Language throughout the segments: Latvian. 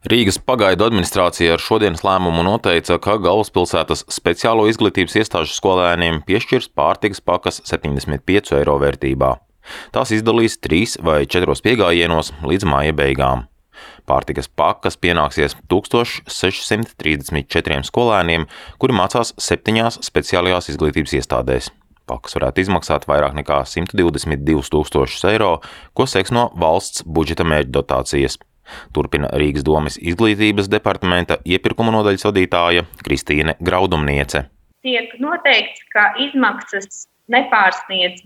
Rīgas pagaidu administrācija ar šodienas lēmumu noteica, ka galvaspilsētas speciālo izglītības iestāžu skolēniem piešķirs pārtikas pakas 75 eiro vērtībā. Tās izdalīs 3 vai 4 piegājienos līdz māja beigām. Pārtikas pakas pienāksies 1634 skolēniem, kuri mācās 7 speciālajās izglītības iestādēs. Pakas varētu izmaksāt vairāk nekā 122 000 eiro, ko seks no valsts budžeta mērķdotācijas. Turpina Rīgas domes izglītības departamenta iepirkuma nodaļas vadītāja Kristīne Graudumniece. Tiek noteikts, ka izmaksas nepārsniedz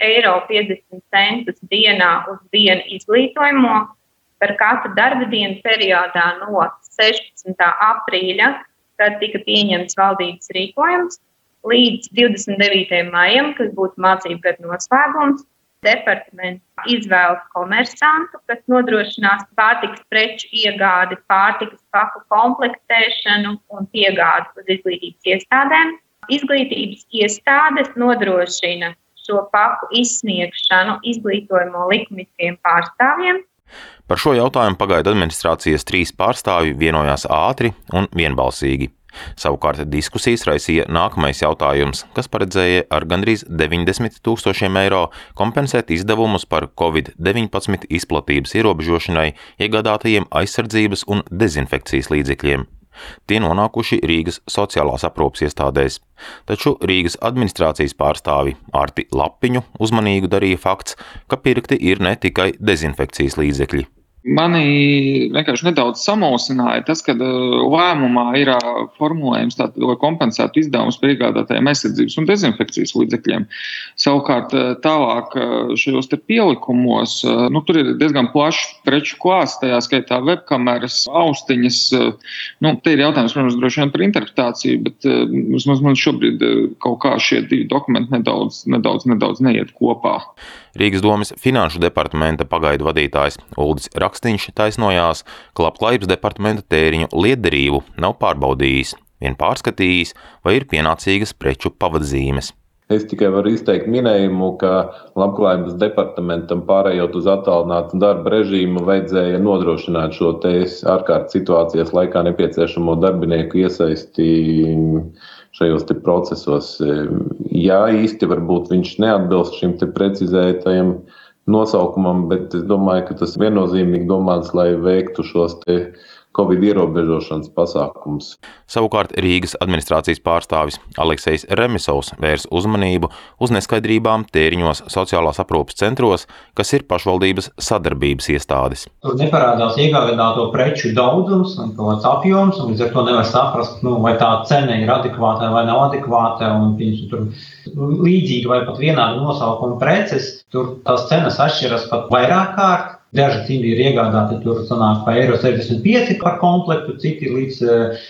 2,50 eiro dienā uz vienu izglītojumu par katru darba dienu periodā no 16. aprīļa, kad tika pieņemts valdības rīkojums, līdz 29. maijam, kas būtu mācību gada noslēgums. Departaments izvēlas komersantu, kas nodrošinās pārtikas preču iegādi, pārtikas paku komplektēšanu un piegādi uz izglītības iestādēm. Izglītības iestādes nodrošina šo paku izsniegšanu izglītojamo likumiskiem pārstāvjiem. Par šo jautājumu pagaidu administrācijas 3 pārstāvji vienojās ātri un vienbalsīgi. Savukārt diskusijas raisīja nākamais jautājums, kas paredzēja ar gandrīz 90 000 eiro kompensēt izdevumus par Covid-19 izplatības ierobežošanai iegādātajiem aizsardzības un dezinfekcijas līdzekļiem. Tie nonākuši Rīgas sociālās aprūpes iestādēs. Taču Rīgas administrācijas pārstāvi Arti Lapiņu uzmanīgu darīja fakts, ka pirkti ir ne tikai dezinfekcijas līdzekļi. Mani vienkārši nedaudz samulsināja tas, ka lēmumā ir formulējums tātad, lai kompensētu izdevumus par iegādātajiem aizsardzības un dezinfekcijas līdzekļiem. Savukārt tālāk šajos te pielikumos, tur ir diezgan plašs preču klāsts, tajā skaitā webkameras, austiņas. Te ir jautājums, protams, droši vien par interpretāciju, bet vismaz man šobrīd kaut kā šie 2 dokumenti nedaudz neiet kopā. Rīgas domes finanšu departamenta pagaidu vadītājs Uldis Rakstiņš taisnojās, ka labklājības departamenta tēriņu lietderību nav pārbaudījis, vien pārskatījis, vai ir pienācīgas preču pavadzīmes. Es tikai varu izteikt minējumu, ka labklājības departamentam pārējot uz attālinātu darba režīmu vajadzēja nodrošināt šo ārkārtas situācijas laikā nepieciešamo darbinieku iesaisti šajos te procesos. Jā, īsti varbūt viņš neatbilst šim te precizētajam nosaukumam, bet es domāju, ka tas viennozīmīgi domāts, lai veiktu šos te Covid ierobežošanas pasākums. Savukārt Rīgas administrācijas pārstāvis Aleksejs Remisovs vērs uzmanību uz neskaidrībām tēriņos sociālās aprūpes centros, kas ir pašvaldības sadarbības iestādes. Tur neparādās iegādāto preču daudzums un kāds apjoms, un līdz ar to nevar saprast, vai tā cena ir adekvāta vai nav adekvāta, un tur līdzīgi vai pat vienādi nosaukuma preces, tur tās cenas atšķiras pat vairāk kārt. Daži citi ir iegādāti, tur sanāk pa 1,65 eiro par komplektu, citi ir līdz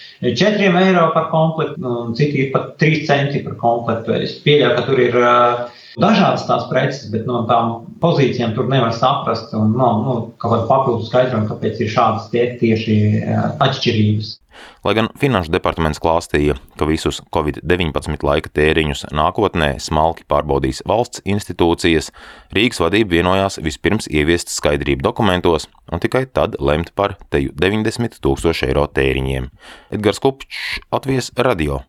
4 eiro par komplektu, un citi ir pat 3 centi par komplektu. Es pieļauju, ka tur ir dažādas tās preces, bet no tām pozīcijām tur nevar saprast, un kaut kādu papildu skaidrojumu, kāpēc ir šādas tieši atšķirības. Lai gan finanšu departaments klāstīja, ka visus Covid-19 laika tēriņus nākotnē smalki pārbaudīs valsts institūcijas, Rīgas vadība vienojās vispirms ieviest skaidrību dokumentos un tikai tad lemt par teju 90 000 eiro tēriņiem. Edgars Kupčs, Latvijas radio.